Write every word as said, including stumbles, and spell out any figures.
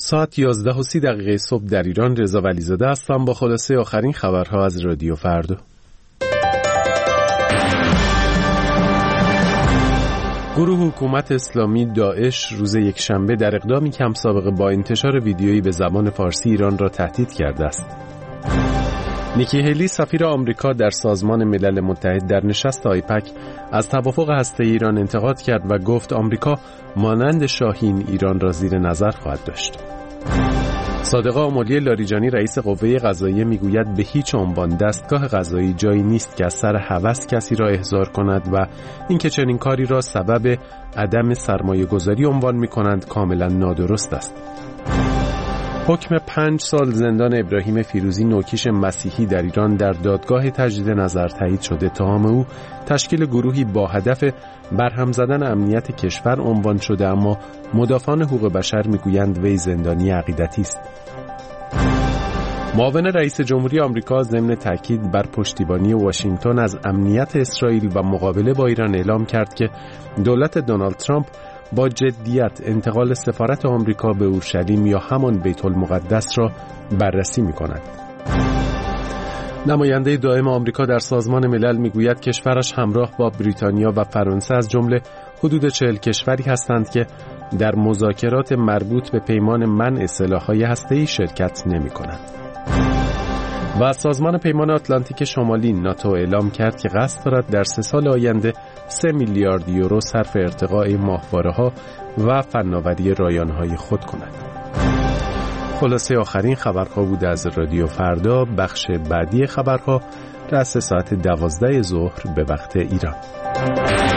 ساعت یازده و سی دقیقه صبح در ایران. رضا ولیزاده هستم با خلاصه آخرین خبرها از رادیو فردا. گروه حکومت اسلامی داعش روز یکشنبه در اقدامی کم سابقه با انتشار ویدیویی به زبان فارسی ایران را تهدید کرده است. نیکی هیلی سفیر آمریکا در سازمان ملل متحد در نشست آیپک از توافق هسته‌ای ایران انتقاد کرد و گفت آمریکا مانند شاهین ایران را زیر نظر خواهد داشت. صادقه آملی لاریجانی رئیس قوه قضاییه میگوید به هیچ عنوان دستگاه قضایی جایی نیست که از سر هوس کسی را احضار کند و اینکه چنین کاری را سبب عدم سرمایه گذاری عنوان می کنند کاملا نادرست است. حکم پنج سال زندان ابراهیم فیروزی نوکیش مسیحی در ایران در دادگاه تجدید نظر تایید شد. اتهام او تشکیل گروهی با هدف برهم زدن امنیت کشور عنوان شده، اما مدافعان حقوق بشر میگویند وی زندانی عقیدتی است. معاون رئیس جمهوری آمریکا ضمن تاکید بر پشتیبانی واشنگتن از امنیت اسرائیل و مقابله با ایران اعلام کرد که دولت دونالد ترامپ با جدیت انتقال سفارت آمریکا به اورشلیم یا همان بیت المقدس را بررسی می‌کند. نماینده دائم آمریکا در سازمان ملل میگوید کشورش همراه با بریتانیا و فرانسه از جمله حدود چهل کشوری هستند که در مذاکرات مربوط به پیمان منع سلاح‌های هسته‌ای شرکت نمی‌کنند. و سازمان پیمان آتلانتیک شمالی ناتو اعلام کرد که قصد دارد در سه سال آینده سه میلیارد یورو صرف ارتقاء ماهواره‌ها و فناوری رایانه‌های خود کند. خلاصه آخرین خبرها بود از رادیو فردا. بخش بعدی خبرها رأس ساعت دوازده ظهر به وقت ایران.